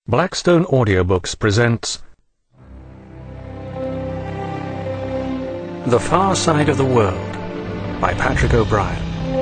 Blackstone Audiobooks presents The Far Side of the World by Patrick O'Brian.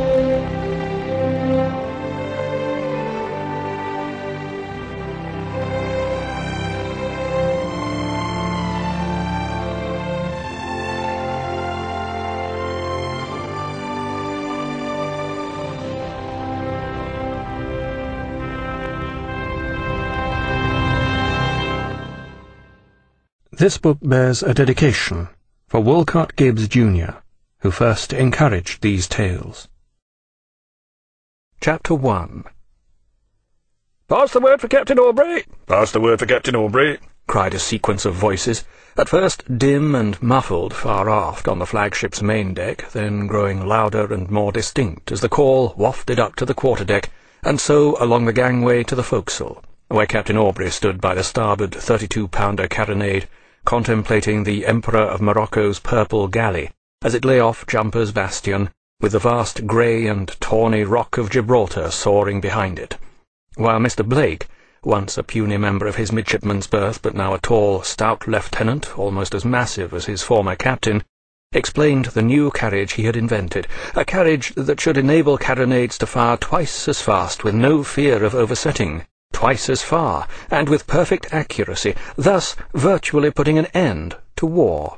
This book bears a dedication for Wolcott Gibbs, Jr., who first encouraged these tales. Chapter 1. "Pass the word for Captain Aubrey! Pass the word for Captain Aubrey!" cried a sequence of voices, at first dim and muffled far aft on the flagship's main deck, then growing louder and more distinct as the call wafted up to the quarter-deck, and so along the gangway to the forecastle, where Captain Aubrey stood by the starboard 32-pounder carronade, contemplating the Emperor of Morocco's purple galley as it lay off Jumper's Bastion, with the vast grey and tawny rock of Gibraltar soaring behind it, while Mr. Blake, once a puny member of his midshipman's berth but now a tall, stout lieutenant, almost as massive as his former captain, explained the new carriage he had invented, a carriage that should enable carronades to fire twice as fast with no fear of oversetting, twice as far, and with perfect accuracy, thus virtually putting an end to war.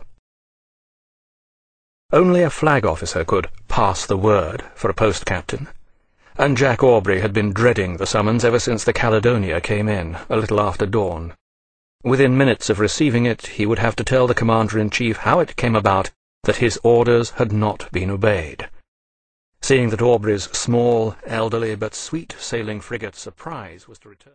Only a flag officer could pass the word for a post-captain, and Jack Aubrey had been dreading the summons ever since the Caledonia came in, a little after dawn. Within minutes of receiving it, he would have to tell the Commander-in-Chief how it came about that his orders had not been obeyed. Seeing that Aubrey's small, elderly, but sweet sailing frigate Surprise was to return